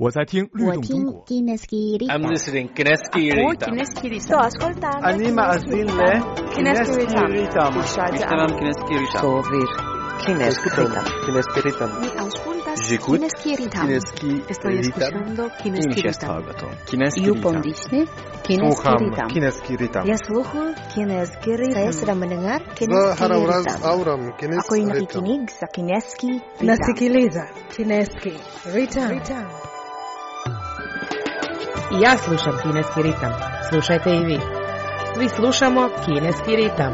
我在听律动中国。 I'm listening Kineski Ritam. Sto ascoltando. Anima Azille. Kineski Ritam. Ishtaram Kineski Ritam. Sovir. Kineski Ritam. Kineski Ritam. Mi auscultas J'écoute Kineski Ritam. Kineski Estoy escuchando Kineski Ritam. Kineski You Ritam. pondisne Kineski Ritam. Kineski Ritam. Ya sluhu Kineski Ritam. Saya sedang mendengar Kineski Harawraz Ritam. Auram Kineski Ako yung Ritam. nakikinig sa Kineski Ritam. Nasikiliza Kineski Ritam. I ja slušam Kineski ritam. Slušajte i vi. Svi slušamo Kineski ritam.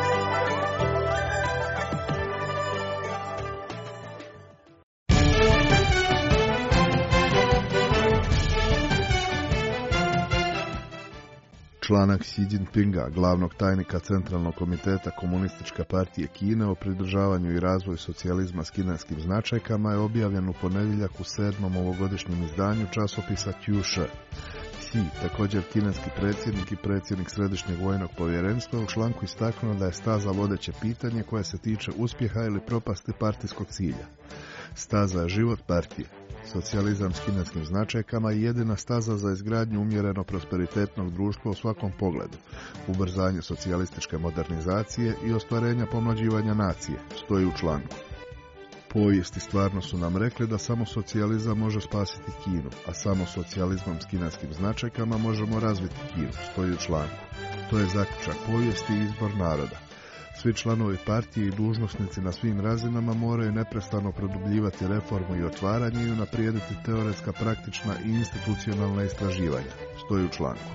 Članak Xi Jinpinga, glavnog tajnika Centralnog komiteta Komunističke partije Kine o pridržavanju i razvoju socijalizma s kineskim značajkama je objavljen u ponedjeljak u 7. ovogodišnjem izdanju časopisa Qiushe. Xi, također kineski predsjednik i predsjednik Središnjeg vojnog povjerenstva, u članku istaknuo da je staza vodeće pitanje koje se tiče uspjeha ili propasti partijskog cilja. Staza je život partije. Socijalizam s kineskim značajkama je jedina staza za izgradnju umjereno prosperitetnog društva u svakom pogledu, ubrzanje socijalističke modernizacije i ostvarenja pomlađivanja nacije, stoji u članku. Povijesti stvarno su nam rekli da samo socijalizam može spasiti Kinu, a samo socijalizmom s kineskim značajkama možemo razviti Kinu, stoji u članku. To je zaključak povijesti i izbor naroda. Svi članovi partije i dužnosnici na svim razinama moraju neprestano produbljivati reformu i otvaranje i unaprijediti teoretska, praktična i institucionalna istraživanja, stoji u članku.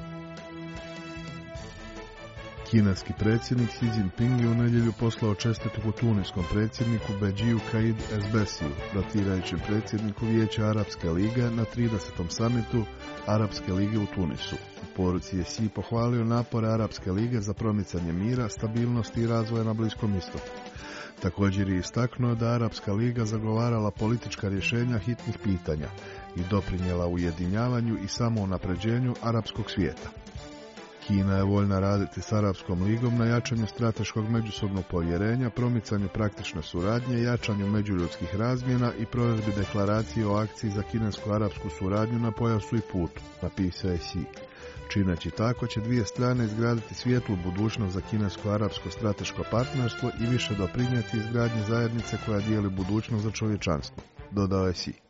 Kineski predsjednik Xi Jinping je u nedjelju poslao čestitku tunijskom predsjedniku Bedžiju Kaid Esbesiju, rotirajućem predsjedniku Vijeća Arapske lige na 30. samitu Arapske lige u Tunisu. U poruci je Xi pohvalio napore Arapske lige za promicanje mira, stabilnosti i razvoja na Bliskom istoku. Također je istaknuo da Arapska liga zagovarala politička rješenja hitnih pitanja i doprinijela ujedinjavanju i samounapređenju arapskog svijeta. Kina je voljna raditi s Arapskom ligom na jačanju strateškog međusobnog povjerenja, promicanju praktične suradnje, jačanju međuljudskih razmjena i provedbi deklaracije o akciji za kinesko-arapsku suradnju na pojasu i putu, napisao je Xi. Čineći tako će dvije strane izgraditi svijetlu budućnost za kinesko-arapsko strateško partnerstvo i više doprinijeti izgradnji zajednice koja dijeli budućnost za čovječanstvo, dodao je Xi.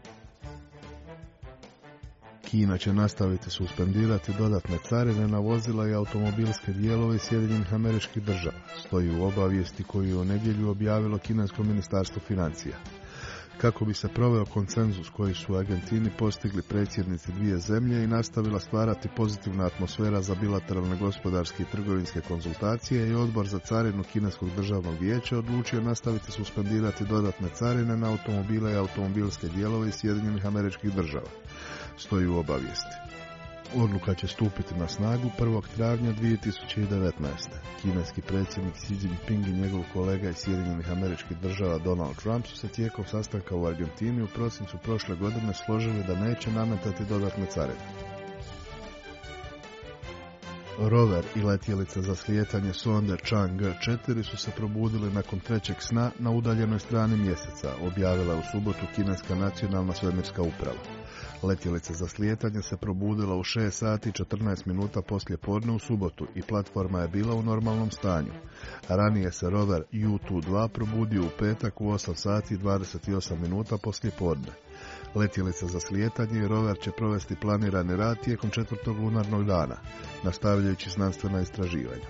Kina će nastaviti suspendirati dodatne carine na vozila i automobilske dijelove Sjedinjenih Američkih Država, stoji u obavijesti koju je u nedjelju objavilo kinesko ministarstvo financija. Kako bi se proveo konsenzus koji su Argentini postigli predsjednici dvije zemlje i nastavila stvarati pozitivna atmosfera za bilateralne gospodarske i trgovinske konzultacije, i odbor za carinu Kineskog državnog vijeća odlučio nastaviti suspendirati dodatne carine na automobile i automobilske dijelove iz Sjedinjenih Američkih Država, stoji u obavijesti. Odluka će stupiti na snagu 1. travnja 2019. Kineski predsjednik Xi Jinping i njegov kolega iz Sjedinjenih Američkih Država Donald Trump su se tijekom sastanka u Argentini u prosincu prošle godine složili da neće nametati dodatne carine. Rover i letjelica za slijetanje sonde Chang'e 4 su se probudili nakon trećeg sna na udaljenoj strani mjeseca, objavila je u subotu kineska nacionalna svemirska uprava. Letjelica za slijetanje se probudila u 6 sati i 14 minuta poslije podne u subotu i platforma je bila u normalnom stanju. Ranije se rover U-2 probudio u petak u 8 sati i 28 minuta poslije podne. Letjelica za slijetanje i rover će provesti planirani rad tijekom 4. lunarnog dana, nastavljajući znanstvena istraživanja.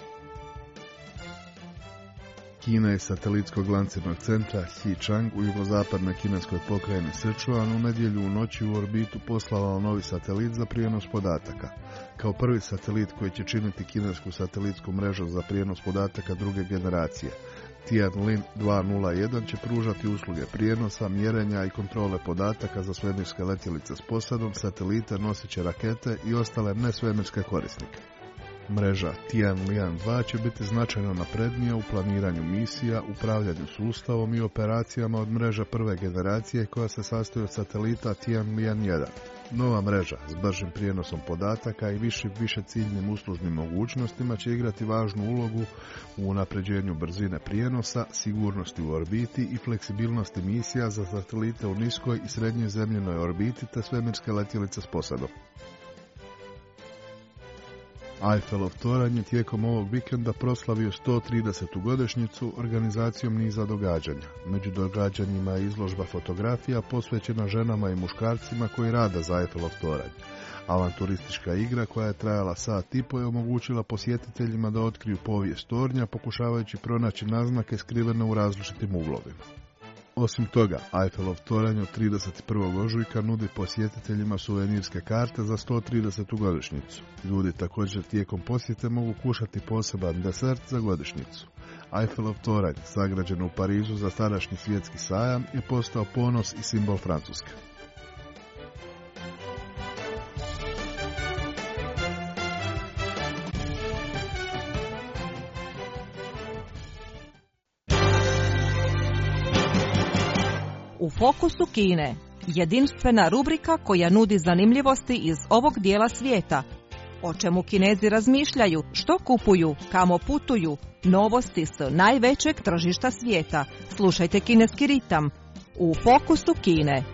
Kina iz satelitskog lancirnog centra Xichang u jugozapadnoj kineskoj pokrajini Sichuan u nedjelju u noći u orbitu poslala novi satelit za prijenos podataka. Kao prvi satelit koji će činiti kinesku satelitsku mrežu za prijenos podataka druge generacije, Tianlin 201 će pružati usluge prijenosa, mjerenja i kontrole podataka za svemirske letjelice s posadom, satelite, noseće rakete i ostale nesvemirske korisnike. Mreža Tianlian-2 će biti značajno naprednija u planiranju misija, upravljanju sustavom i operacijama od mreža prve generacije koja se sastoji od satelita Tianlian-1. Nova mreža s bržim prijenosom podataka i višeciljnim uslužnim mogućnostima će igrati važnu ulogu u unapređenju brzine prijenosa, sigurnosti u orbiti i fleksibilnosti misija za satelite u niskoj i srednjoj zemljinoj orbiti te svemirske letjelice s posadom. Eiffelov toranj je tijekom ovog vikenda proslavio 130. godišnjicu organizacijom niza događanja. Među događanjima je izložba fotografija posvećena ženama i muškarcima koji rade za Eiffelov toranj. Avanturistička igra koja je trajala sat i po je omogućila posjetiteljima da otkriju povijest tornja pokušavajući pronaći naznake skrivene u različitim uglovima. Osim toga, Eiffelov toranj od 31. ožujka nudi posjetiteljima suvenirske karte za 130. godišnjicu. Ljudi također tijekom posjete mogu kušati poseban desert za godišnjicu. Eiffelov toranj, sagrađen u Parizu za tadašnji svjetski sajam, je postao ponos i simbol Francuske. U fokusu Kine, jedinstvena rubrika koja nudi zanimljivosti iz ovog dijela svijeta. O čemu Kinezi razmišljaju, što kupuju, kamo putuju, novosti s najvećeg tržišta svijeta. Slušajte Kineski ritam u fokusu Kine.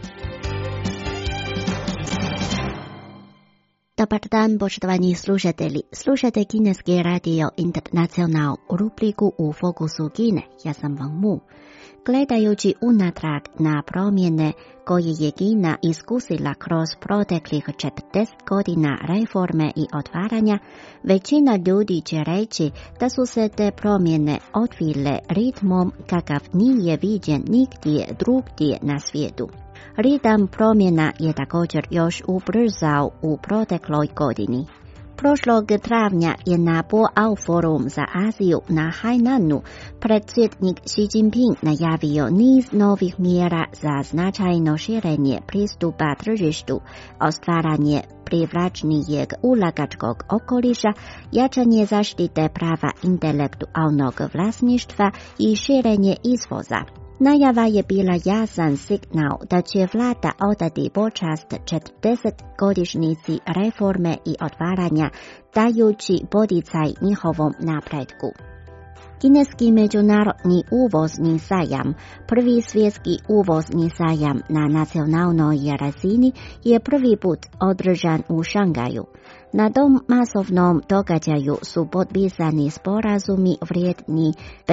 Dobar dan, poštovani slušatelji. Slušajte Kineski radio International u rubriku U fokusu Kine. Ja sam Wang Mu. Gledajući unatrag na promjene koje je Kina iskusila kroz proteklih 40 godina reforme i otvaranja, većina ljudi će reći da su se te promjene odvile ritmom kakav nije viđen nigdje drugdje na svijetu. Ritam promjena je također još ubrzao u protekloj godini. Prošlog travnja je na Boao forum za Aziju na Hainanu predsjednik Xi Jinping najavio niz novih mjera za značajno širenje pristupa tržištu, ostvaranje privlačnijeg ulagačkog okoliša, jačanje zaštite prava intelektualnog vlasništva i širenje izvoza. Najava je bila jasan signal da će vlada odati počast 40-godišnjici reforme i otvaranja, dajući poticaj njihovom napretku. Kineski međunarodni uvozni sajam, prvi svjetski uvozni sajam na nacionalnoj razini, je prvi put održan u Šangaju. Na tom masovnom događaju su potpisani sporazumi vrijedni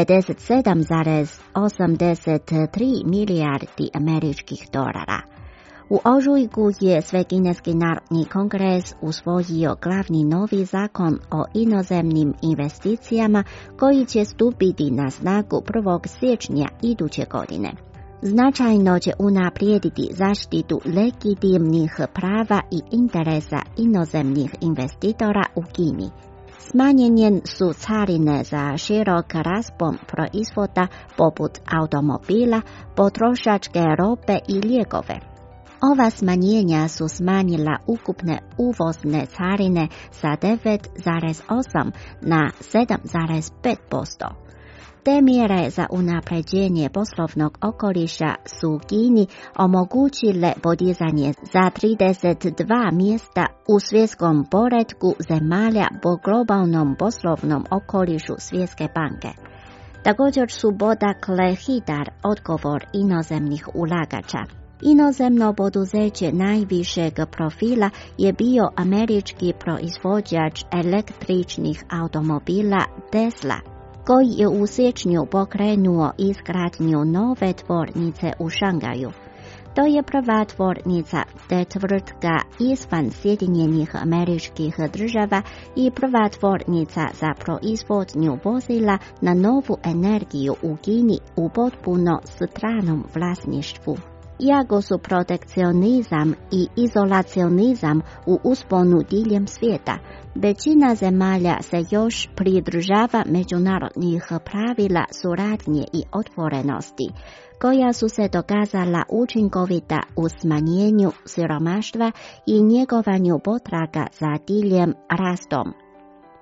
57,83 milijardi američkih dolara. U ožujku je Svekineski narodni kongres usvojio glavni novi zakon o inozemnim investicijama koji će stupiti na snagu 1. siječnja iduće godine. Značajno će unaprijediti zaštitu legitimnih prava i interesa inozemnih investitora u Kini. Smanjenje su carine za širok raspon proizvoda poput automobila, potrošačke robe i lijekove. Ova smanjenja su smanjila ukupne uvozne carine sa 9,8 na 7,5%. Te mjere za unapređenje poslovnog okoliša su Kini omogućile podizanje za 32 mjesta u svjetskom poretku zemalja po globalnom poslovnom okolišu Svjetske banke. Također su podakle hitar odgovor inozemnih ulagača. Inozemno poduzeće najvišeg profila je bio američki proizvođač električnih automobila Tesla, koji je u siječnju pokrenuo izgradnju nove tvornice u Šangaju. To je prva tvornica te tvrtka izvan Sjedinjenih Američkih Država i prva tvornica za proizvodnju vozila na novu energiju u Kini u potpuno stranom vlasništvu. Iako su protekcionizam i izolacionizam u usponu diljem svijeta, većina zemalja se još pridržava međunarodnih pravila suradnje i otvorenosti, koja su se dokazala učinkovita u smanjenju siromaštva i njegovanju potraga za diljem rastom.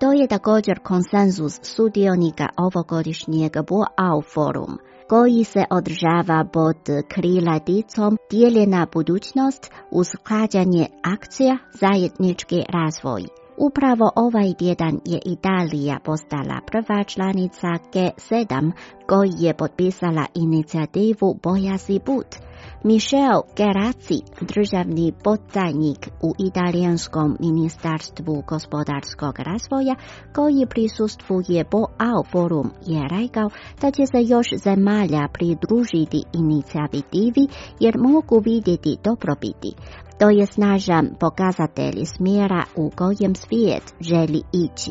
To je također konsenzus sudionika ovogodišnjeg Boao forum, koji se održava pod krilaticom Dijeljena budućnost, usklađanje akcija, zajednički razvoj. Upravo ovaj tjedan je Italija postala prva članica G7 koji je potpisala inicijativu Bojasi put. Michel Gerazzi, državni podtajnik u Italijanskom ministarstvu gospodarskog razvoja koji prisustvuje Boao forum, je rekao da će se još zemalja pridružiti inicijativi jer mogu vidjeti dobrobiti. To je snažan pokazatelj smjera u kojem svijet želi ići.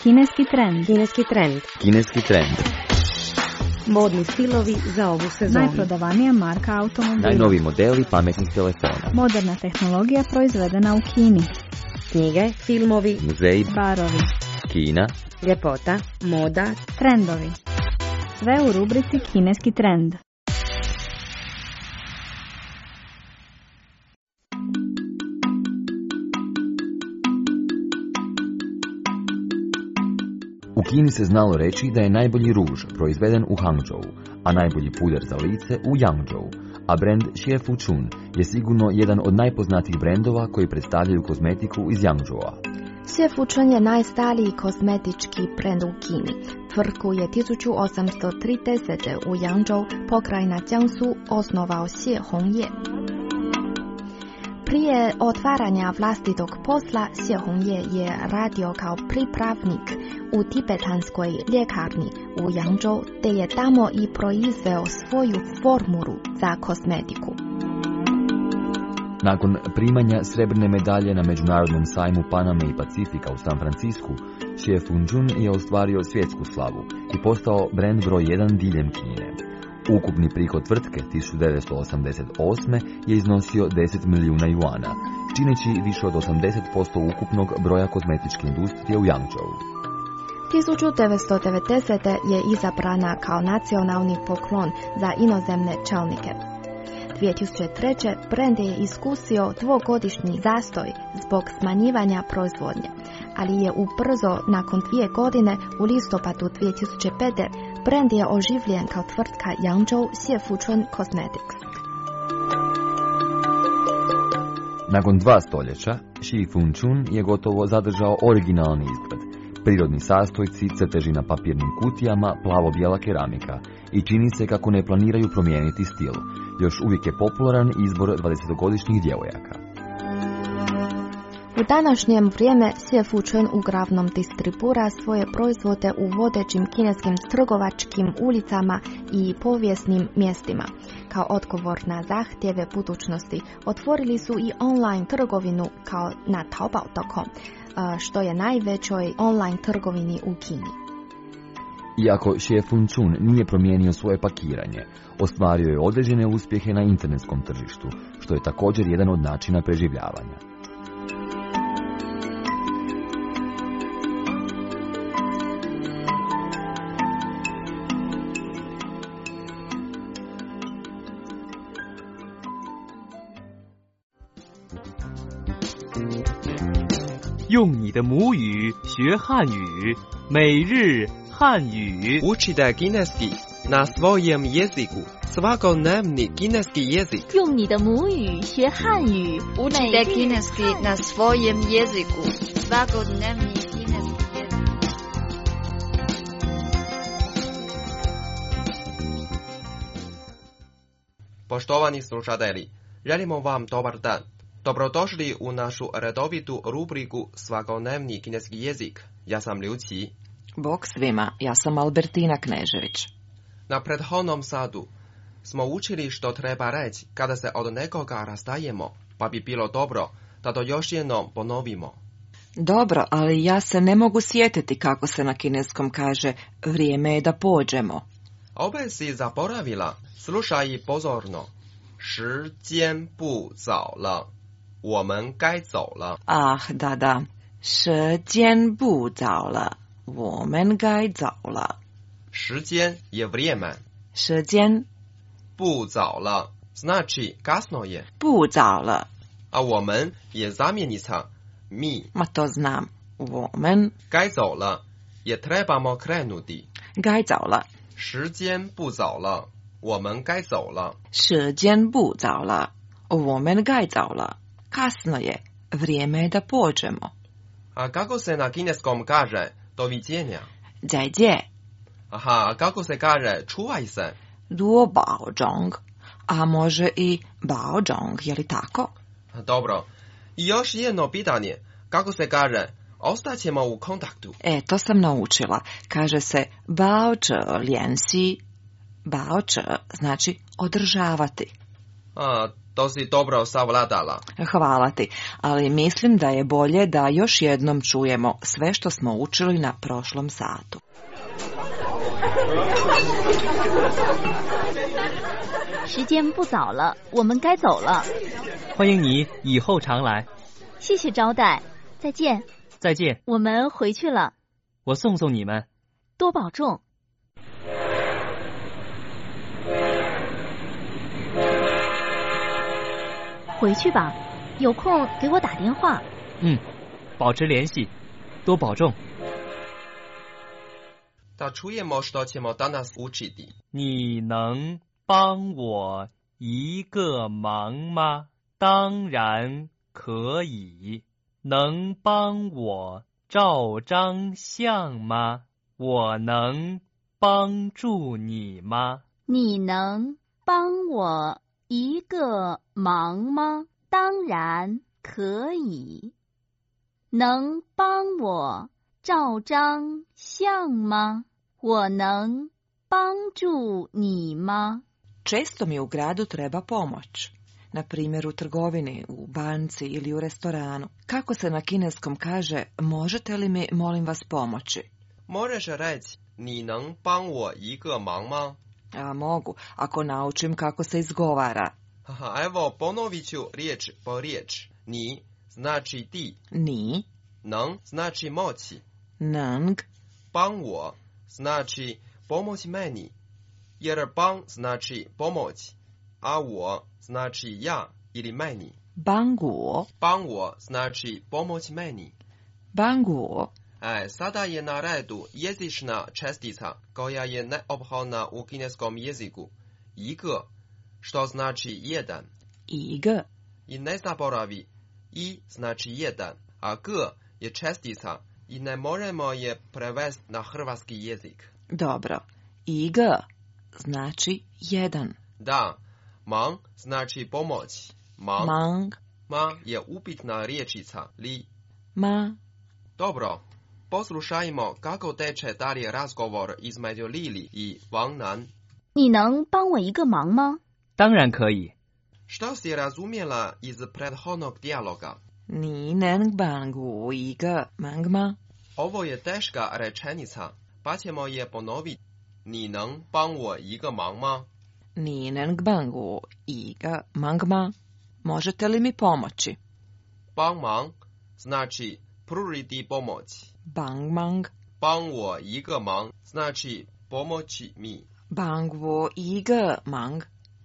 Kineski trend. Kineski trend. Kineski trend. Modni stilovi za ovu sezonu. Najprodavanija marka automobila. Najnoviji modeli pametnih telefona. Moderna tehnologija proizvedena u Kini. Knjige, filmovi, muzeji, barovi, Kina, ljepota, moda, trendovi. Sve u rubrici Kineski trend. U Kini se znalo reći da je najbolji ruž proizveden u Hangzhou, a najbolji puder za lice u Yangzhou, a brend Xie Fuchun je sigurno jedan od najpoznatijih brendova koji predstavljaju kozmetiku iz Yangzhoua. Xie Fuchun je najstariji kozmetički brend u Kini. Tvrtku je 1830. u Yangzhou, pokrajina Jiangsu, osnovao Xie Hongye. Prije otvaranja vlastitog posla, Xie Hongye je radio kao pripravnik u tibetanskoj ljekarni u Yangzhou, te je tamo i proizveo svoju formulu za kozmetiku. Nakon primanja srebrne medalje na Međunarodnom sajmu Paname i Pacifika u San Francisku, Xie Fuchun je ostvario svjetsku slavu i postao brend broj 1 diljem Kine. Ukupni prihod tvrtke 1988. je iznosio 10 milijuna juana, čineći više od 80% ukupnog broja kozmetičke industrije u Yangzhou. 1990. je izabrana kao nacionalni poklon za inozemne čelnike. 2003. brend je iskusio dvogodišnji zastoj zbog smanjivanja proizvodnje, ali je ubrzo nakon 2 godine u listopadu 2005. brend je oživljen kao tvrtka Yangzhou Xie Fuchun Cosmetics. Nakon 2 stoljeća, Xie Fuchun je gotovo zadržao originalni izgled. Prirodni sastojci, crteži na papirnim kutijama, plavo-bijela keramika i čini se kako ne planiraju promijeniti stil. Još uvijek je popularan izbor 20-godišnjih djevojaka. U današnjem vrijeme Xie Fuchun uglavnom distribuira svoje proizvode u vodećim kineskim trgovačkim ulicama i povijesnim mjestima. Kao odgovor na zahtjeve budućnosti, otvorili su i online trgovinu kao na Taobao.com, što je najvećoj online trgovini u Kini. Iako Xie Fuchun nije promijenio svoje pakiranje, ostvario je određene uspjehe na internetskom tržištu, što je također jedan od načina preživljavanja. 用你的母语学汉语，每日汉语。 Učite kineski na svojem jeziku. Svakodnevni kineski jezik. 用你的母语学汉语。 Učite kineski na svojem jeziku. Svakodnevni kineski jezik. Poštovani slušatelji, želimo vam dobar dan. Dobrodošli u našu redovitu rubriku Svakodnevni kineski jezik. Ja sam Liu Qi. Bog svima, ja sam Albertina Knežević. Na prethodnom satu smo učili što treba reći kada se od nekoga rastajemo, pa bi bilo dobro da to još jednom ponovimo. Dobro, ali ja se ne mogu sjetiti kako se na kineskom kaže vrijeme je da pođemo. Opet si zaboravila, slušaj pozorno. 时间不早了，我们该走了。 Ah, da. 时间不早了，我们该走了。 时间je vrijeme. 时间不早了 znači kasno je. 不早了 a 我们je zamjenica mi. Ma to znam. 我们该走了 je trebamo krenuti. 该走了。 时间不早了，我们该走了。 时间不早了，我们该走了。Kasno je, vrijeme je da pođemo. A kako se na kineskom kaže doviđenja? 再见。 Aha, a kako se kaže čuvaj se? 多保重。A može i 保重, je li tako? Dobro. I još jedno pitanje. Kako se kaže ostaćemo u kontaktu? To sam naučila. Kaže se 保持联系. 保持 znači održavati. To si dobro savladala. Hvala ti, ali mislim da je bolje da još jednom čujemo sve što smo učili na prošlom satu. 时间不早了，我们该走了。 欢迎你以后常来。 谢谢招待，再见。 再见。 我们回去了。 我送送你们。 多保重。回去吧，有空给我打电话。 保持联系，多保重。 Da čujemo što ćemo danas učiti. 你能帮我一个忙吗？当然可以。能帮我照张相吗？我能帮助你吗？ 你能帮我一个忙吗？当然可以。能帮我照张相吗？我能帮助你吗？ Često mi u gradu treba pomoć. Na primjer u trgovini, u banci ili u restoranu. Kako se na kineskom kaže, možete li mi, molim vas, pomoći? Možeš reći, 你能帮我一个忙吗? A mogu, ako naučim kako se izgovara. Evo, ponovit ću riječ po riječ. Ni znači ti. Ni. Nang znači moći. Nang. 帮我 znači pomoć meni. Jer bang znači pomoć, a 我 znači ja ili meni. Banguo. 帮我 znači pomoć meni. Banguo. Sada je na redu jezična čestica koja je neophodna u kineskom jeziku. 一个 što znači jedan. 一个 I ne zaboravi, i znači jedan, a g je čestica i ne možemo je prevesti na hrvatski jezik. Dobro. 一个 znači jedan. Da, mang znači pomoć. Mang. Ma je upitna riječica, li. Ma. Dobro, poslušajmo kako teče dalje razgovor između Lili i Wang Nan. 你能帮我一个忙吗？ 当然可以。 Što si razumjela iz prethodnog dijaloga? 你能帮我一个忙吗？ Ovo je teška rečenica, pa ćemo je ponoviti. 你能帮我一个忙吗? 你能帮我一个忙吗？ Možete li mi pomoći? 帮忙 znači pružiti pomoć. 帮忙。 帮我一个忙 znači pomoći mi. 帮我一个忙。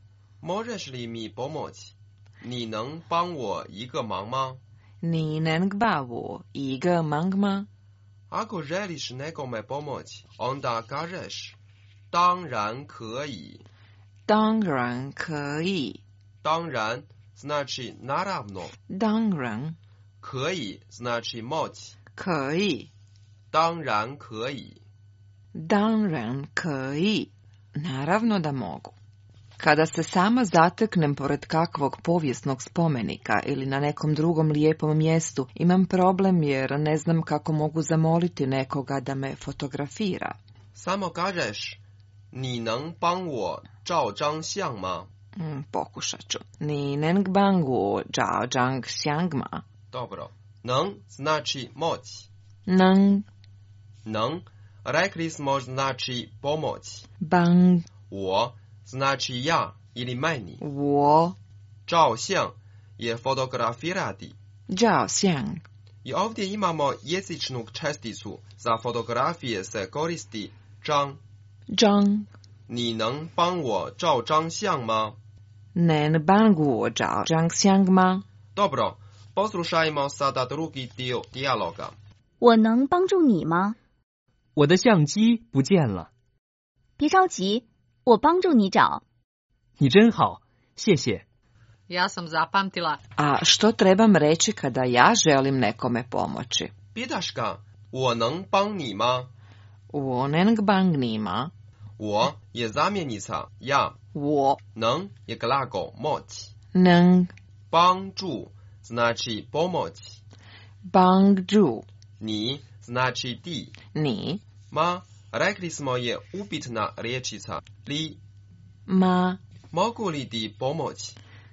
Možeš li mi pomoći? 你能帮我一个忙吗? 你能帮我一个忙吗？ Ako želiš nekome pomoći, onda kažeš 当然可以。 当然可以。 当然 znači naravno. 当然。 可以 znači moć. 可以。 当然可以。 当然可以。Naravno da mogu. Kada se sama zateknem pored kakvog povijesnog spomenika ili na nekom drugom lijepom mjestu, imam problem jer ne znam kako mogu zamoliti nekoga da me fotografira. Samo kažeš, 你能帮我照张相吗? Pokušat ću. 你能帮我照张相吗? Dobro. 能 znači moć. 能能 rekli smo znači pomoć. 帮我 znači ja ili meni. 我照相 je fotografirati. 照相 I ovdje imamo jezičnu česticu. Za fotografije se koristi 张. 张你能帮我照张相吗? 能帮我照张相吗? Dobro, poslušajmo sada drugi dio dijaloga. 我能帮助你吗？ 我的相机不见了。 别着急，我帮助你找。 你真好，谢谢。 Ja sam zapamtila. A što trebam reći kada ja želim nekome pomoći? Pitaš ga, 我能帮你吗? 我能帮你吗? 我 je zamjenica ja. 我能 je glagol moć. 能帮助 znači pomoć. 帮助你 znači ti. 你 Ma, rekli smo je upitna riječica li. Ma. Mogu li ti pomoći?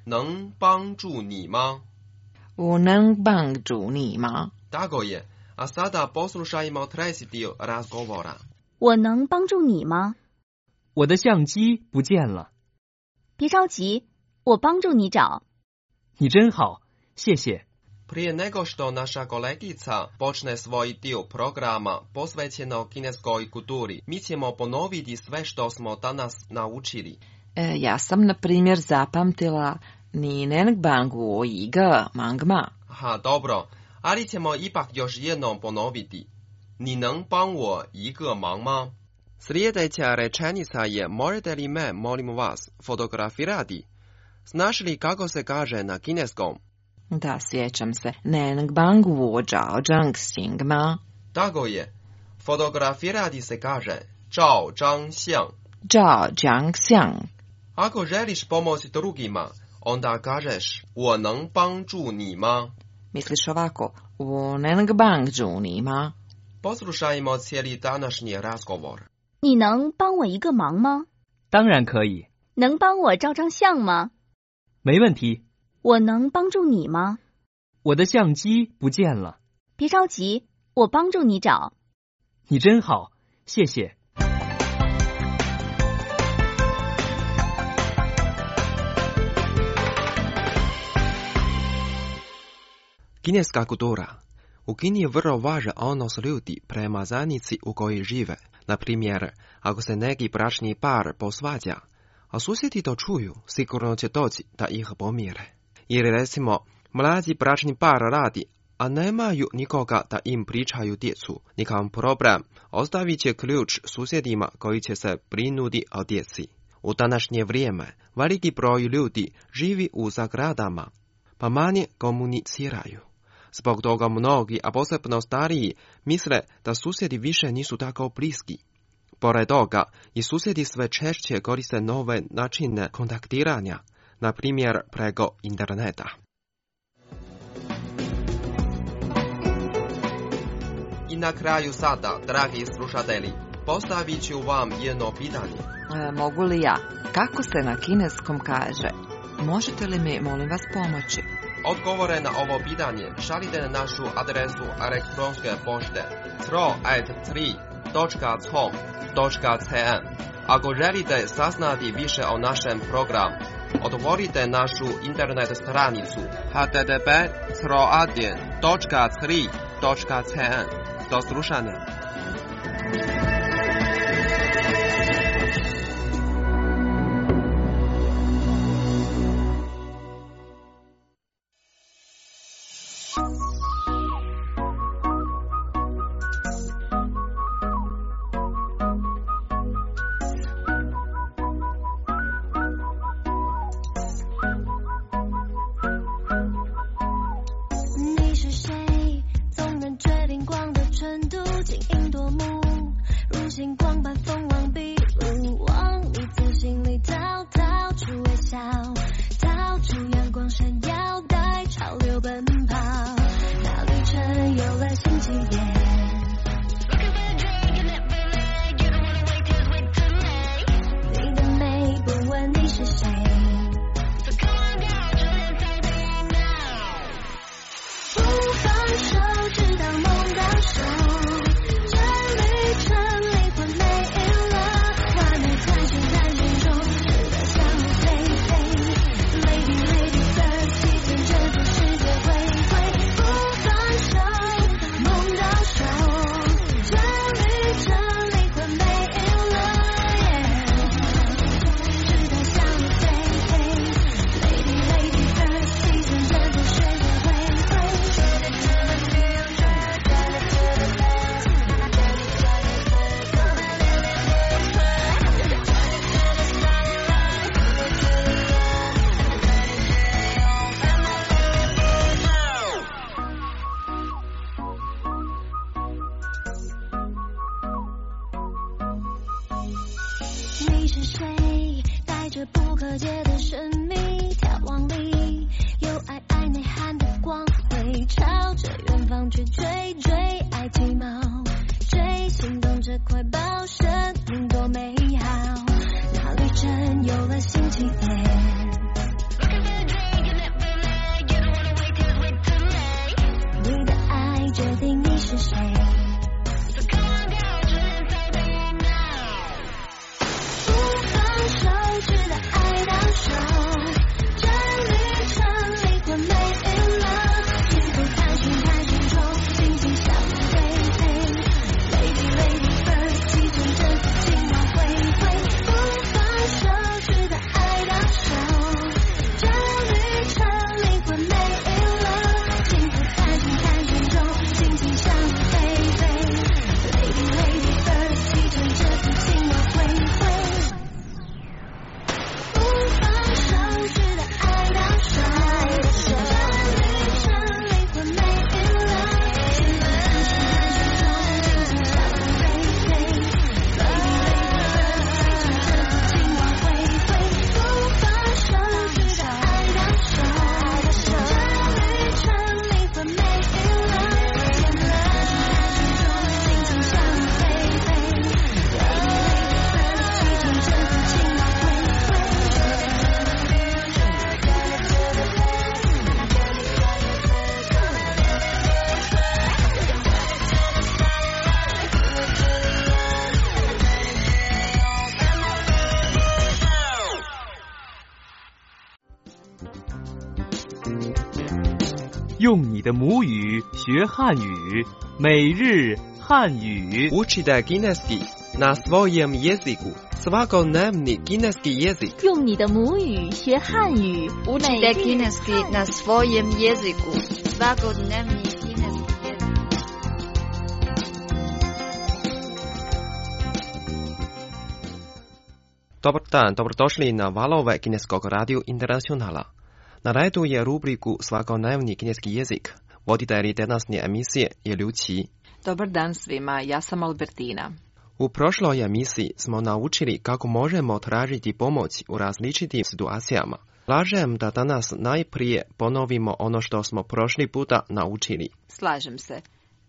能帮助你吗？ 我能帮助你吗？ Tako je. A sada poslušajmo treći dio razgovora. 我能帮助你吗？ 我的相机不见了。 别着急，我帮助你找。 你真好，谢谢。 Prije nego što naša kolegica počne svoj dio programa posvećenog kineskoj kulturi, mi ćemo ponoviti sve što smo danas naučili. Ja sam, na primjer, zapamtila ni neng bangu o iga mangma. Aha, dobro, ali ćemo ipak još jednom ponoviti. Ni neng bang wo iga mang ma? Sljedeća rečenica je: možete li me, molim vas, fotografirati? Znaš li kako se kaže na kineskom? Da, sjećam se. Neng bangu wo zhao zhang xing ma? Tako je. Fotografirati se kaže zhao zhang xiang. Zhao zhang xiang. Ako želiš pomoći drugima, onda kažeš 我能帮助你吗? Misliš ovako: 我能帮助你吗? Poslušajmo cijeli današnji razgovor. 你能帮我一个忙吗？ 当然可以。 能帮我照张相吗？ 没问题。 我能帮助你吗？ 我的相机不见了。 别着急，我帮助你找。 你真好，谢谢。 Kineska kultura. U Kini je vrlo važan odnos ljudi prema zajednici u kojoj žive. Na primjer, ako se neki bračni par posvađa, a susjedi to čuju, sigurno će doći da ih pomire. Ili recimo, mlađi bračni par radi, a nemaju nikoga da im pričaju djecu. Nikam problem, ostavit će ključ susjedima koji će se brinuti o djeci. U današnje vrijeme, veliki broj ljudi živi u zagradama, pa manje komuniciraju. Zbog toga mnogi, a posebno stariji, misle da susjedi više nisu tako bliski. Pored toga, i susjedi sve češće koriste nove načine kontaktiranja, na primjer preko interneta. I na kraju sada, dragi slušatelji, postavit ću vam jedno pitanje. Mogu li ja? Kako se na kineskom kaže? Možete li mi, molim vas, pomoći? Odgovore na ovo pitanje šaljite na našu adresu elektronske pošte tro@3.com.cn. Ako želite saznati više o našem programu, otvorite našu internet stranicu http://tro1.3.cn. Do slušanja. 用你的母语学汉语，每日汉语。 Učite kineski na svojem jeziku. Svakodnevni kineski jezik. 用你的母语学汉语， Učite kineski na svojem jeziku. Svakodnevni kineski jezik. Dobar dan, dobrodošli na valove Kineskog radio internacionala. Na redu je rubriku Svakodnevni kineski jezik. Voditelji današnje emisije je Liu Qi. Dobar dan svima, ja sam Albertina. U prošloj emisiji smo naučili kako možemo tražiti pomoć u različitim situacijama. Slažem da danas najprije ponovimo ono što smo prošli puta naučili. Slažem se.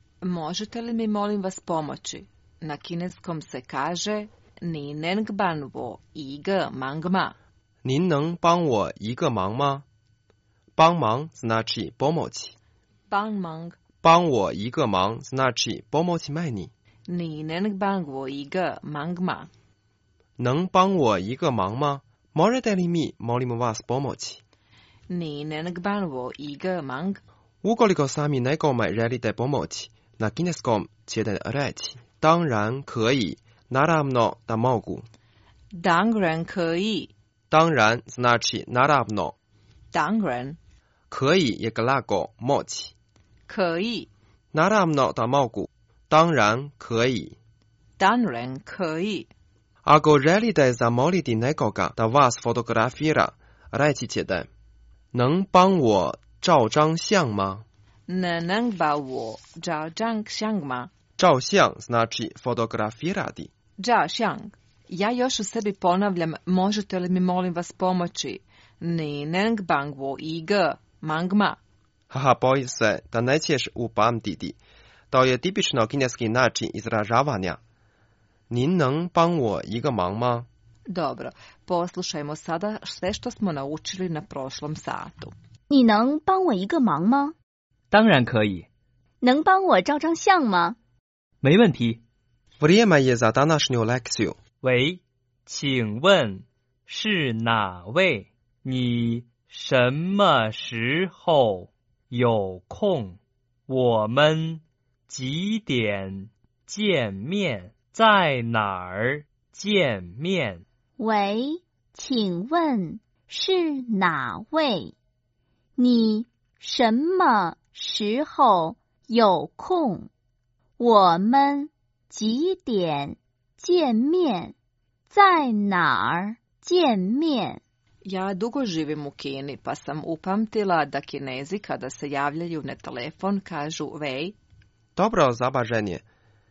Možete li mi molim vas pomoći? Na kineskom se kaže Ni neng ban wo yi ge mang ma. 您能帮我一个忙吗？帮忙 znači pomoći. 帮忙。 帮我一个忙 znači pomoći meni. 你能帮我一个忙吗？ 能帮我一个忙吗？ Možete li mi, molimo vas, pomoći? 你能帮我一个忙？ Ukoliko sami nekome želite pomoći, na kineskom ćete reći 当然可以, naravno da mogu. 当然可以。 当然 znači naravno. 当然。 可以 je glagol moći. 可以。 Naravno da mogu. 当然可以。 当然可以。 Ako želite zamoliti nekoga da vas fotografira, reći ćete 能帮我照张相吗？ 能帮我照张相吗？ 照相 znači fotografirati. 照相. Ja još u sebi ponavljam, možete li mi molim vas pomoći? Ni neng bang wo i ge mang ma. Haha, boj se da nećeš upamtiti. To je tipično kineski način izražavanja. 您能帮我一个忙吗？ Dobro, poslušajmo sada sve što smo naučili na prošlom satu. 你能帮我一个忙吗？ 当然可以。 能帮我照张相吗？ 没问题。 Vrijeme je za današnju lekciju. 喂，请问是哪位？你什么时候有空？我们几点见面？在哪儿见面？ 喂，请问是哪位？你什么时候有空？我们几点见面？在哪儿见面？ Ja dugo živim u Kini, pa sam upamtila da Kinezi kada se javljaju na telefon kažu vej. Dobro zapažanje.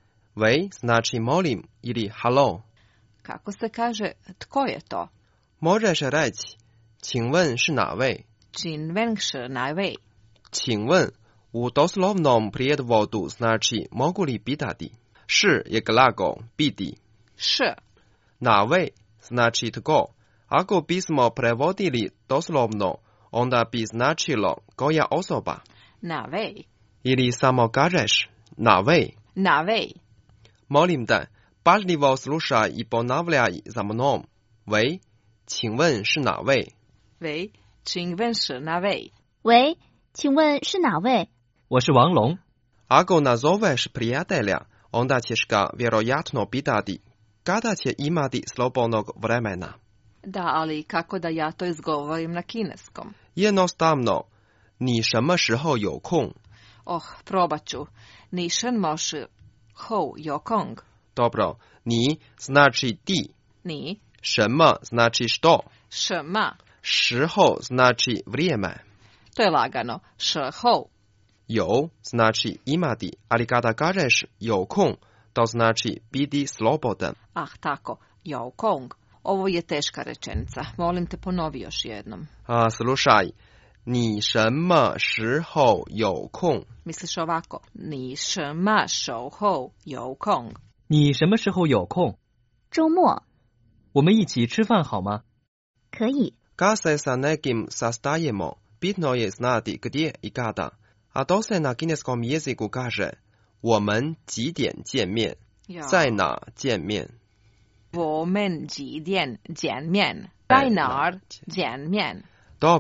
Vej znači molim ili halo. Kako se kaže tko je to? Možeš reći 请问是哪位? 请问是哪位? 请问 u doslovnom prijevodu znači mogu li pitati. 是 je glagol biti. 是. 哪位 znači tko. Ako bismo prevodili doslovno, onda bi značilo koja osoba. Na vej. Ili samo kažeš na vej. Na vej. Molim te, pažljivo slušaj i ponavljaj za mnom. Vej, 请问是哪位? 喂，请问是哪位？ 喂，请问是哪位？ 我是王龙。 Ako nazoveš prijatelja, onda ćeš ga vjerojatno pitati kada će imati slobodnog vremena. Da, ali kako da ja to izgovorim na kineskom? Jednostavno, 你什么时候有空? Oh, probat ću. 你什么时候有空? Dobro, 你 znači ti. 你什么 znači što. 什么时候 znači vrijeme. To je lagano. 时候有 znači imati, ali kada kažeš 有空, to znači biti slobodan. Ah, tako. 有空. Ovo je teška rečenica. Molim te ponovi još jednom. Slušaj. 你什么时候有空? Misliš ovako. 你什么时候有空? 你什么时候有空？ 周末。 我们一起吃饭好吗？ 可以。 Kad se sa nekim sastajemo, bitno je znati gdje i kada. A to se na kineskom jeziku kaže 我们几点见面? 在哪见面? 我们几点见面? 在哪儿见面? Dobro.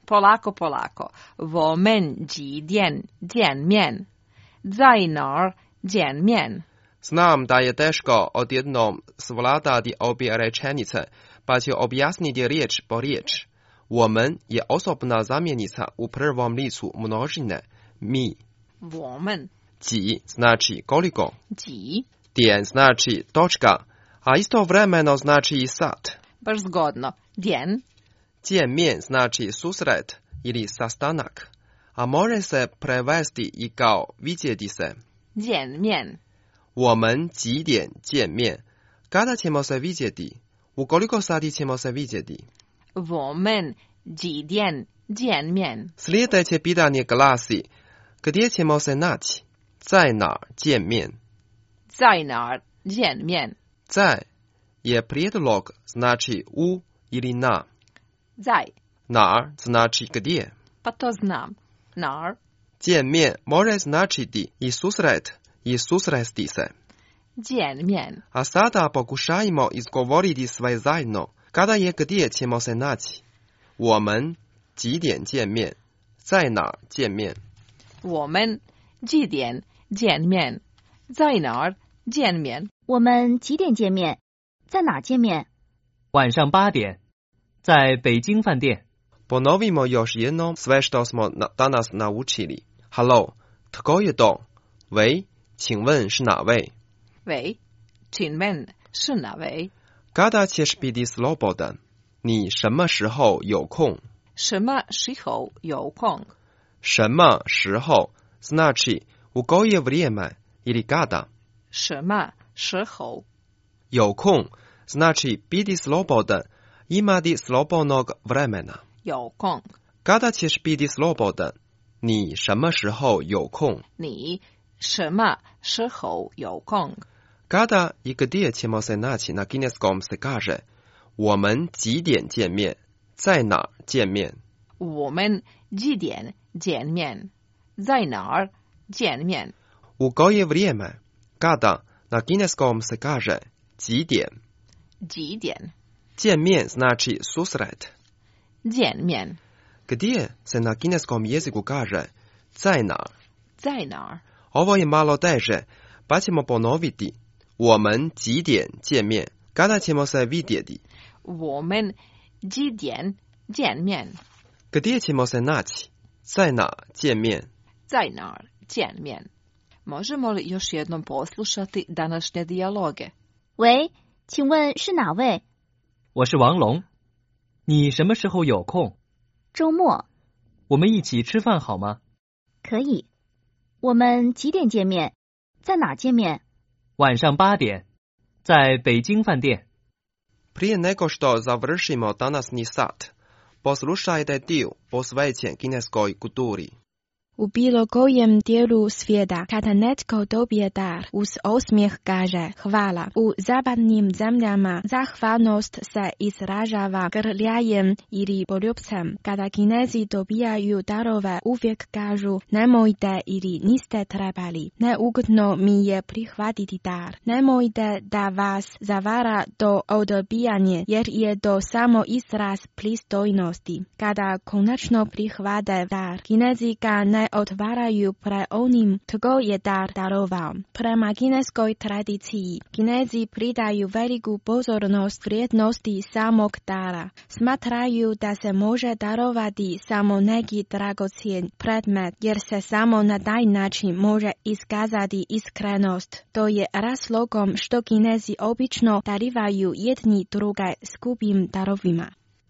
Polako, polako. 我们几点见面? 在哪儿见面? Znam da je teško odjednom svladati obje rečenice, pa ću objasniti riječ po riječ. 我们 je osobna zamjenica u prvom licu množine mi. 我们 Ji znači koliko. Ji. Dien znači točka, a istovremeno znači i sat. Baš zgodno. Dien. 见面 znači susret ili sastanak, a može se prevesti i kao vidjeti se. 见面. 我们几点见面? Kada ćemo se vidjeti? U koliko sati ćemo se vidjeti? 我们几点见面? Sljedeće pitanje glasi, gdje ćemo se naći? 在哪儿见面? 在哪儿见面? 在 je prijedlog, znači u ili na. 在哪 znači gdje. Pa to znam. 哪儿见面 može značiti i susret i susresti se. 见面. A sada pokušajmo izgovoriti sve zajedno. Kada je gdje ćemo se naći? 我们几点见面? 在哪儿见面? 我们几点见面? 在哪儿见面? 我们几点见面？在哪儿见面？ 晚上8点，在北京饭店。 Ponovimo još jednom sve što smo danas naučili. Halo, tko je to? 喂，请问是哪位？ 喂，请问是哪位？ Kada ćeš biti slobodan? 你什么时候有空？ 什么时候有空？ 什么时候 znači u koje vrijeme ili kada? 什么时候？ 有空 znači biti slobodan, imati slobodnog vremena. 有空。 Kada ćeš biti slobodan? 你什么时候有空？ 你什么时候有空？ Kada i gdje ćemo se naći na kineskom se kaže 我们几点见面？在哪儿见面？ 我们几点见面？在哪儿见面？ U koje vrijeme? Kada na kineskom se kaže 几点？ 几点？ 见面znači susret. 见面。 Gdje se na kineskom jeziku kaže 在哪儿？ 在哪儿？ Ovo je malo teže, pa ćemo ponoviti. 我们几点见面？ Kada ćemo se vidjeti? 我们几点见面？ Gdje ćemo se naći? 在哪见面？ 在哪儿见面？ Možemo li još jednom poslušati današnje dijaloge? 喂，请问是哪位？ 我是王龙，你什么时候有空？ 周末。 我们一起吃饭好吗？ 可以。我们几点见面？在哪儿见面？ 晚上8点，在北京饭店。 Prije nego što završimo današnji sat, poslušajte dio posvećen kineskoj kulturi. U bilo kojem dijelu svijeta kada netko dobije dar, uz osmijeh kaže hvala. U zapadnim zemljama zahvalnost se izražava grljajem ili poljubcem. Kada Kinezi dobijaju darove, uvijek kažu nemojte ili niste trebali. Neugodno mi je prihvatiti dar. Nemojte da vas zavara to odbijanje, jer je to samo izraz pristojnosti. Kada konačno prihvate dar, Kinezi ga ne otvaraju pre onim tko je dar darovao. Prema kineskoj tradiciji, Kinezi pridaju veliku pozornost vrijednosti samog dara. Smatraju da se može darovati samo neki dragocjen predmet, jer se samo na taj način može iskazati iskrenost. To je razlogom što Kinezi obično darivaju jedni druge skupim darovima.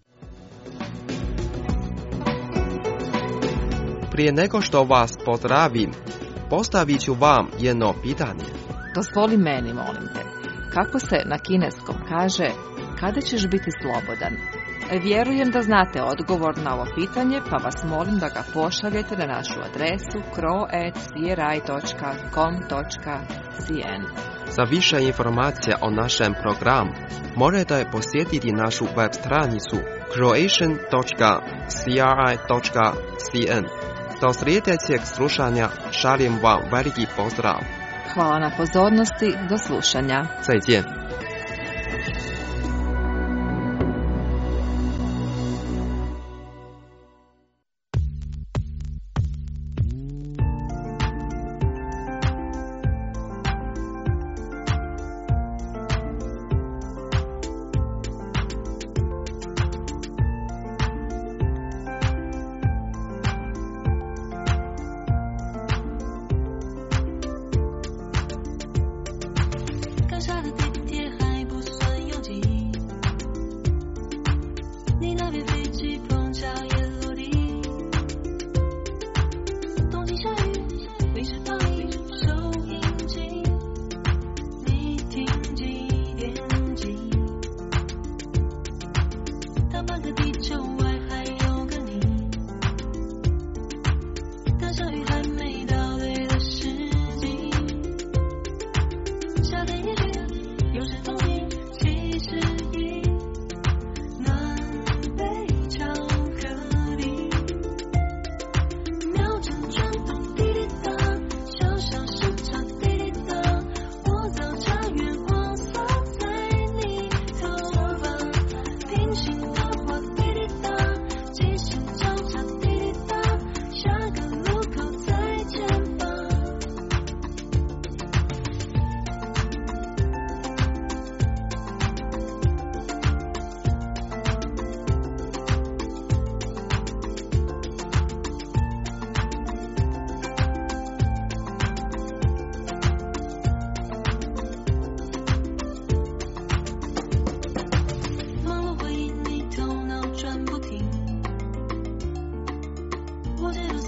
Prije nego što vas pozdravim, postavit ću vam jedno pitanje. Dozvoli meni, molim te. Kako se na kineskom kaže, kada ćeš biti slobodan? Vjerujem da znate odgovor na ovo pitanje, pa vas molim da ga pošaljete na našu adresu kro@cri.com.cn. Za više informacija o našem programu, možete posjetiti našu web stranicu croatian.cri.cn. Do sljedećeg slušanja šaljem vam veliki pozdrav. Hvala na pozornosti, do slušanja. 再见。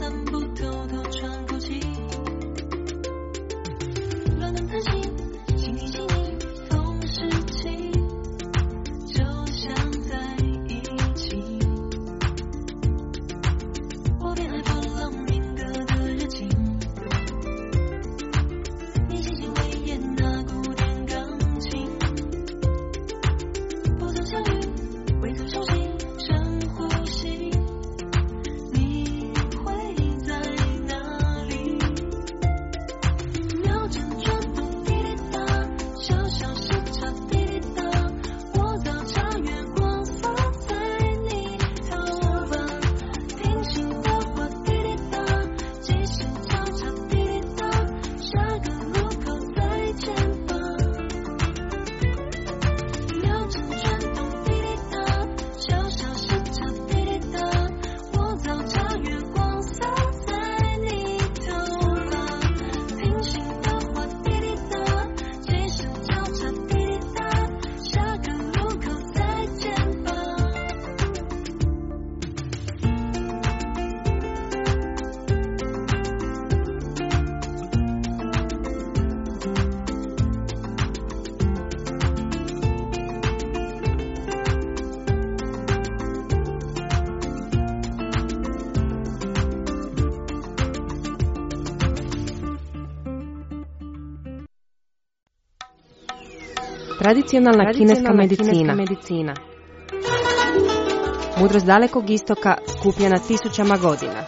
Tradicionalna kineska medicina. Mudrost dalekog istoka skupljena tisućama godina.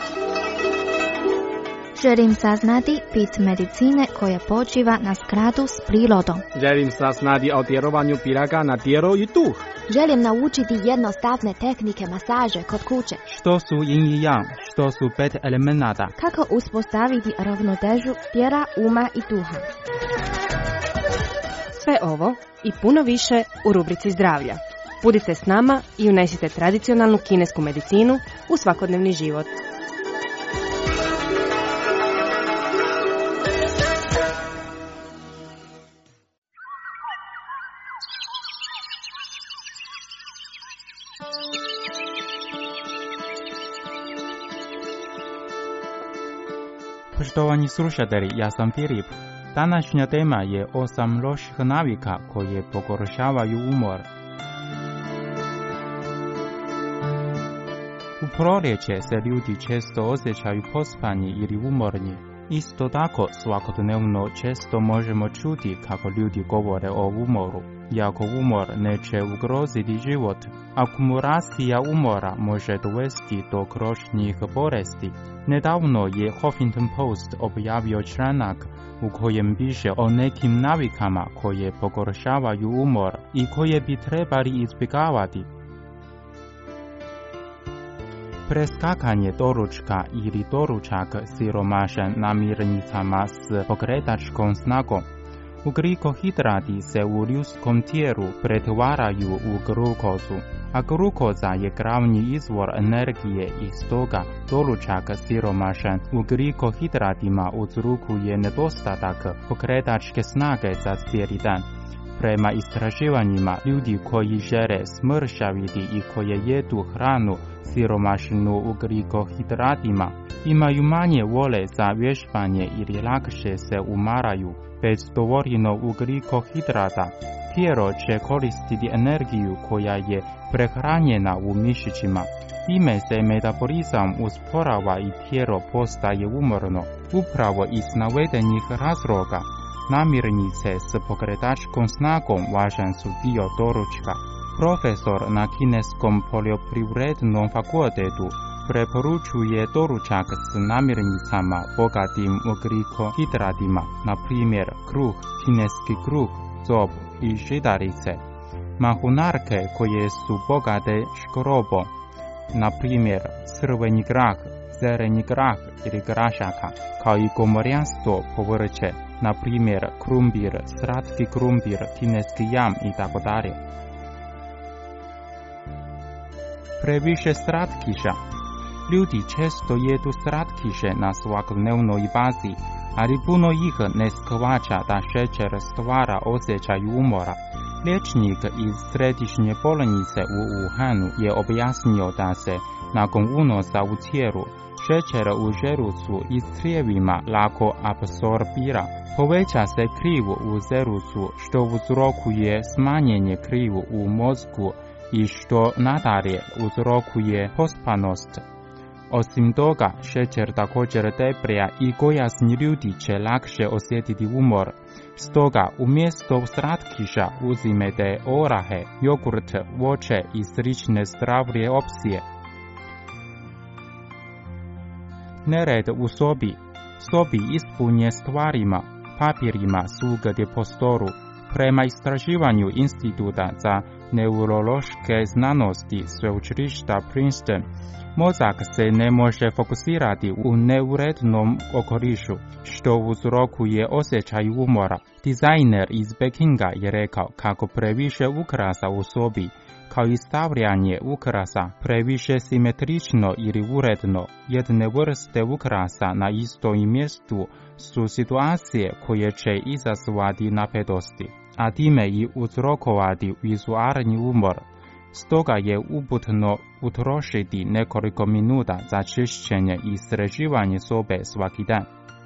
Želim saznati bit medicine koja počiva na skladu s prirodom. Želim saznati o djelovanju piraga na tijelo i duh. Želim naučiti jednostavne tehnike masaže kod kuće. Što su yin i yang, što su 5 elemenata. Kako uspostaviti ravnotežu tijela, uma i duha. Sve ovo i puno više u rubrici zdravlja. Budite s nama i unesite tradicionalnu kinesku medicinu u svakodnevni život. Poštovani slušatelji, ja sam Filip. Današnja tema je 8 loših navika koje pogoršavaju umor. U proljeće se ljudi često osjećaju pospani ili umorni. Isto tako, svakodnevno često možemo čuti kako ljudi govore o umoru. Iako umor neće ugroziti život, akumulacija umora može dovesti do kroničnih bolesti. Nedavno je Huffington Post objavio članak u kojem piše o nekim navikama koje pogoršavaju umor i koje bi trebali izbjegavati. Preskakanje doručka ili doručak siromašan namirnicama s pokretačkom snagom. Ugljikohidrati se u ljudskom tijelu pretvaraju u glukozu, a glukoza je glavni izvor energije i stoga doručak siromašan ugljikohidratima uzrokuje nedostatak pokretačke snage za cijeli dan. Prema istraživanjima, ljudi koji žele smršaviti i koje jedu hranu siromašnu ugljikohidratima imaju manje vole za vježbanje ili lakše se umaraju. Bez dovoljno ugljikohidrata, tijelo će koristiti energiju koja je prehranjena u mišićima. Time se metabolizam usporava i tijelo postaje umorno. Upravo iz navedenih razloga, namirnice s pokretačkom snagom važan su dio doručka. Profesor na Kineskom poljoprivrednom fakultetu preporučuje doručak s namirnicama bogatim ugljikohidratima, na primjer kruh, kineski kruh, zob i žitarice. Mahunarke koje su bogate škrobom, na primjer crveni grah, zeleni grah ili grašaka, kao i gomorjanstvo povrće, na primjer krumpir, slatki krumpir, kineski jam itd. Previše slatkiša. Ljudi često jedu slatkiše na svakodnevnoj bazi, ali puno ih ne shvaća da šećer stvara osjećaj umora. Liječnik iz središnje bolnice u Wuhanu je objasnio da se nakon unosa u tijelu, šećer u želucu i crijevima lako apsorbira. Poveća se kriv u želucu što uzrokuje smanjenje kriv u mozgu i što nadalje uzrokuje pospanost. Osim toga, šećer također debrija i gojasni ljudi će lakše osjetiti umor. Stoga, umjesto slatkiša uzimajte orahe, jogurt, voće i slične zdravije opcije. Nered u sobi. Sobi ispunje stvarima, papirima svugdje po storu. Prema istraživanju Instituta za neurološke znanosti sveučilišta Princeton, mozak se ne može fokusirati u neurednom okolišu, što uzrokuje osjećaj umora. Dizajner iz Pekinga je rekao kako previše ukrasa u sobi, kao i stavljanje ukrasa previše simetrično ili uredno jedne vrste ukrasa na istom mjestu su situacije koje će izazvati napetosti, a time i uzrokovati vizualni umor. Stoga je uputno utrošiti nekoliko minuta za čišćenje i sređivanje sobe svaki dan.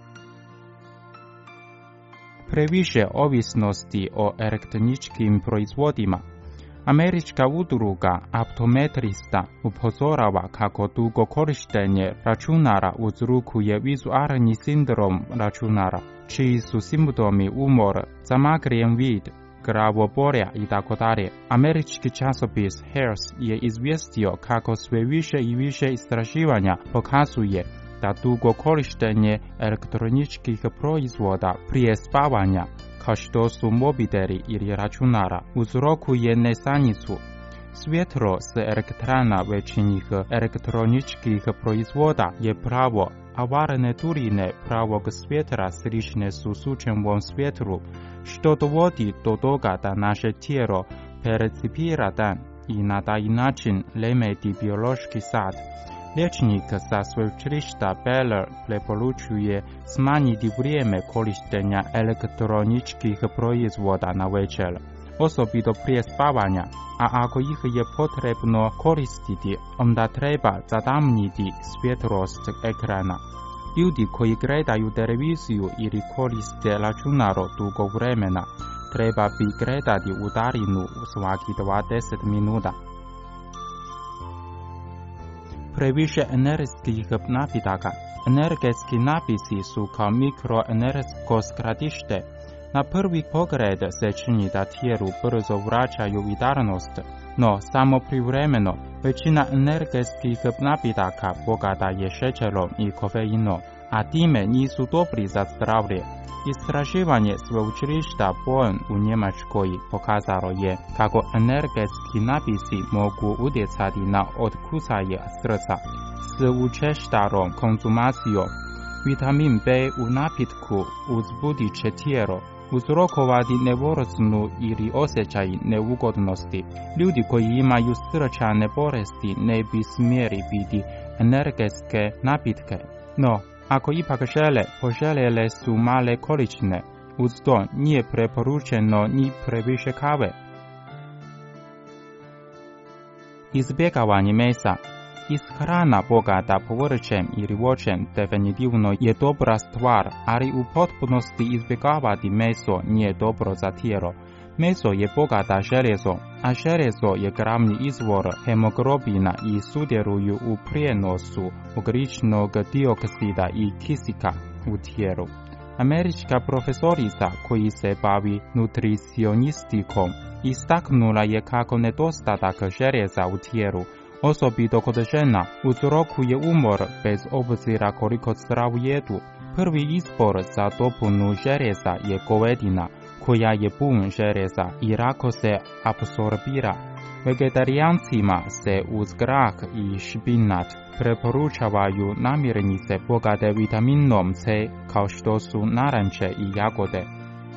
Previše ovisnosti o elektroničkim proizvodima. Američka udruga optometrista upozorava kako dugo korištenje računara uzrokuje vizualni sindrom računara, čiji su simptomi umor, zamagrijen vid, glavobolja itd. Američki časopis Health je izvijestio kako sve više i više istraživanja pokazuje da dugo korištenje elektroničkih proizvoda prije spavanja, kao što su mobiteli ili računara, uzrokuje nesanicu. Svjetlo s elektrana većinih elektroničkih proizvoda je pravo, a varne duljine pravog svjetla slične su sunčevom svjetlu, što dovodi do toga da naše tijelo percipira dan i na taj način remeti biološki sat. Liječnik sa sveučilišta Baylor preporučuje smanjiti vrijeme korištenja elektroničkih proizvoda na večer, osobito prije spavanja, a ako ih je potrebno koristiti, onda treba zatamniti svjetlost ekrana. Ljudi koji gledaju televiziju ili koriste računar dugo vremena, treba bi gledati u daljinu svaki 20 minuta. Previše energetskih napitaka. Energetski napisi su kao mikroenergetsko skladište. Na prvi pogled se čini da tijelu brzo vraćaju vitalnost, no samo privremeno. Većina energetskih napitaka bogata je šećerom i kofeinom, a time nisu dobri za zdravlje. Istraživanje sveučilišta Bonn u Njemačkoj pokazalo je kako energetski napisi mogu utjecati na otkucanje srca. S učestalom konzumacijom vitamin B u napitku uzbudit će tijelo, uzrokovati nervoznu ili osjećaj neugodnosti. Ljudi koji imaju srčane bolesti ne bi smjeli piti energetske napitke, no ako ipak poželjele su male količine, uz to nije preporučeno ni previše kave. Izbjegavanje mesa. Ishrana bogata povrćem ili voćem definitivno je dobra stvar, ali u potpunosti izbjegavati meso nije dobro za tijelo. Meso je bogata željezom, a željezo je glavni izvor hemoglobina i sudjeluju u prijenosu ugljičnog dioksida i kisika u tijelu. Američka profesorica koji se bavi nutricionistikom istaknula je kako nedostatak željeza u tijelu, osobito kod žena, uzrokuje umor bez obzira koliko zdravu jedu. Prvi izbor za dopunu željeza je govedina, koja je pun željeza i lako se apsorbira. Vegetarijancima se uz grah i špinat preporučavaju namirnice bogate vitaminom C kao što su naranče i jagode.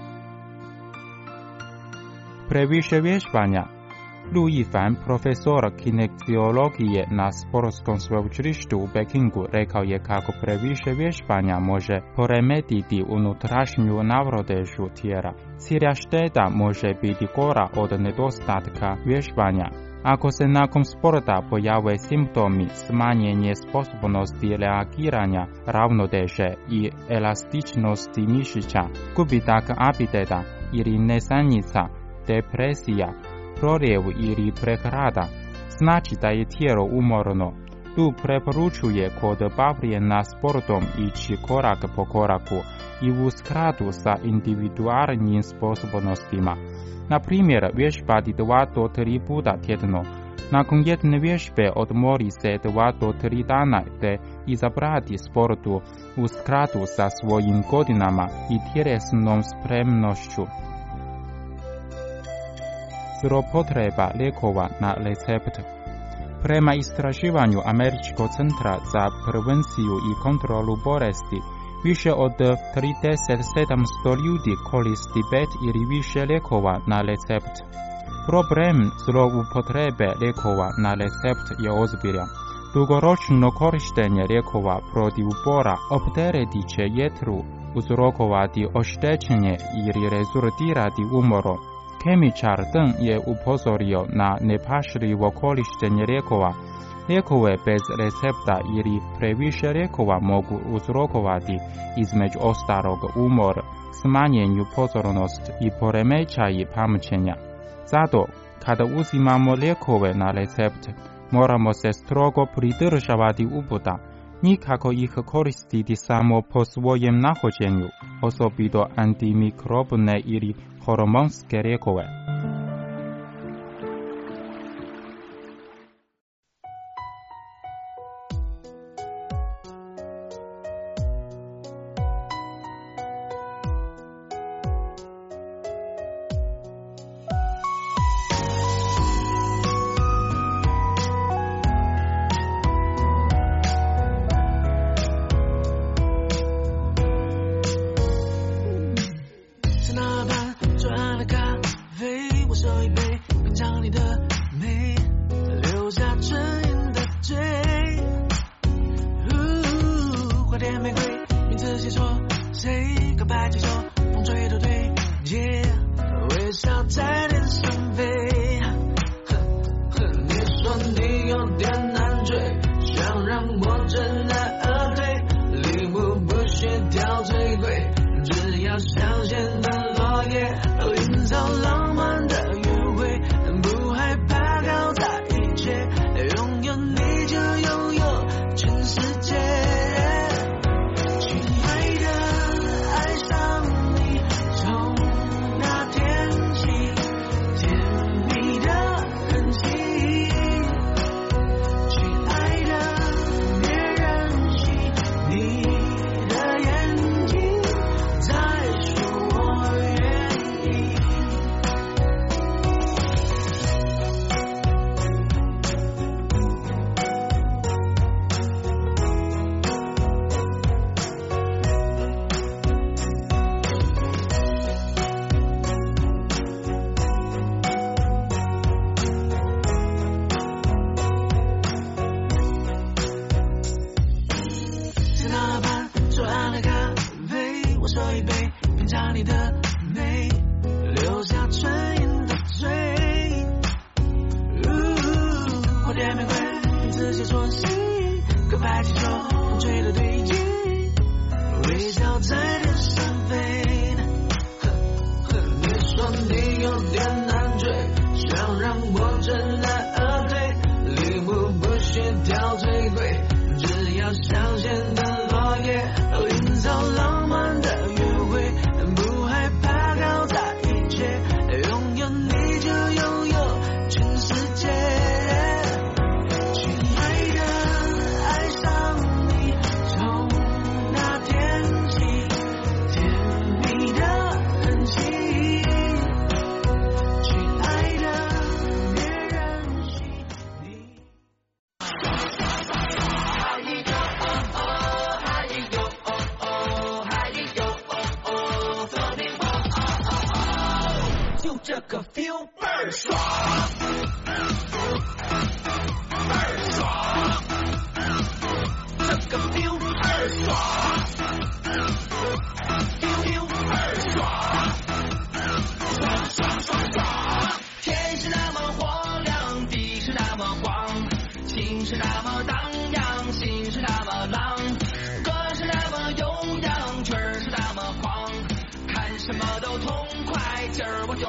Previše vježbanja. Lu Yifan, profesor kineziologije na sportskom sveučilištu u Pekingu, rekao je kako previše vježbanja može poremetiti unutrašnju ravnotežu tijela. Cilja šteta može biti gora od nedostatka vježbanja, Ako se nakon sporta pojave simptomi smanjenje sposobnosti reagiranja, ravnoteže i elastičnosti mišića, gubitak apetita ili nesanica, depresija, proljev ili prehlada, znači da je tijelo umorno. Tu preporučuje kod bavljenja sportom ići korak po koraku i u skladu sa individualnim sposobnostima. Na primjer, vježbati 2 do 3 puta tjedno. Nakon jedne vježbe odmori se 2 do 3 dana te izabrati sportu u skladu sa svojim godinama i tjelesnom spremnošću. Zloupotreba lijekova na recept. Prema istraživanju Američkog centra za prevenciju i kontrolu bolesti, više od 3700 ljudi koristi 5 ili više lijekova na recept. Problem zloupotrebe lijekova na recept je ozbiljan. Dugoročno korištenje lijekova protiv bora opteretit će jetru, uzrokovati oštećenje ili rezultirati umorom. Kemičar Deng je upozorio na nepažljivo korištenje lijekova. Lijekove bez recepta ili previše lijekova mogu uzrokovati između ostalog umor, smanjenju pozornosti i poremećaji pamćenja. Zato, kada uzimamo lijekove na recept, moramo se strogo pridržavati uputa, nikako ih koristiti samo po svojem nahođenju, osobito antimikrobne ili hormonske lijekove.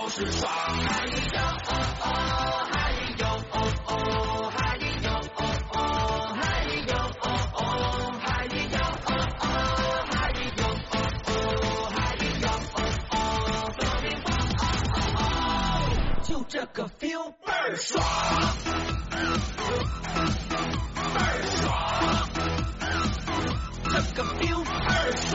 就是爽。嗨哟哦哦，嗨哟哦哦，嗨哟哦哦，嗨哟哦哦，嗨哟哦哦，嗨哟哦哦，嗨哟哦哦，就这个 feel 倍儿爽，倍儿爽，这个 feel 倍儿爽。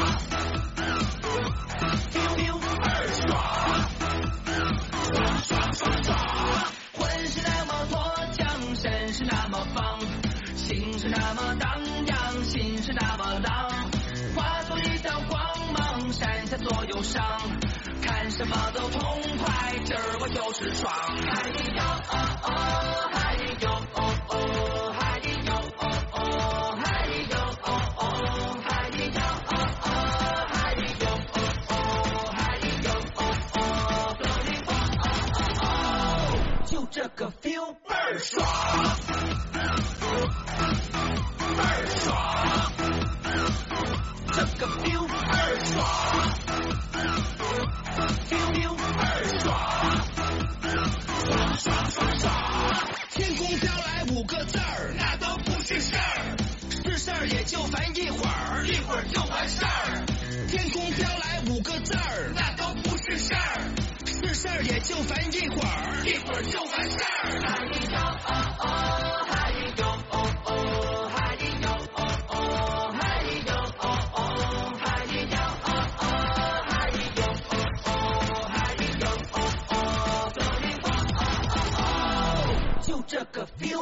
浑是那么脱缰，身是那么放，心是那么荡漾，心是那么浪，化作一道光芒，闪下所有伤，看什么都痛快，今儿我就是爽。嗨哟哦哦，嗨哟哦哦，嗨哟哦哦，嗨哟哦哦，嗨哟哦哦，嗨哟哦哦，嗨哟哦哦，就这个 feel 倍儿爽，倍儿爽，这个 feel 倍儿爽 ，feel 倍儿爽，爽爽爽爽。天空飘来5个字儿，那都不是事儿，是事儿也就烦一会儿，一会儿就完事儿。天空飘来5个字儿，那都不是事儿。是事儿也就烦一会儿，一会儿就完事儿。嗨哟哦哦，嗨哟哦哦，嗨哟哦哦，嗨哟哦哦，嗨哟哦哦，嗨哟哦哦，嗨哟哦哦，就这个 feel。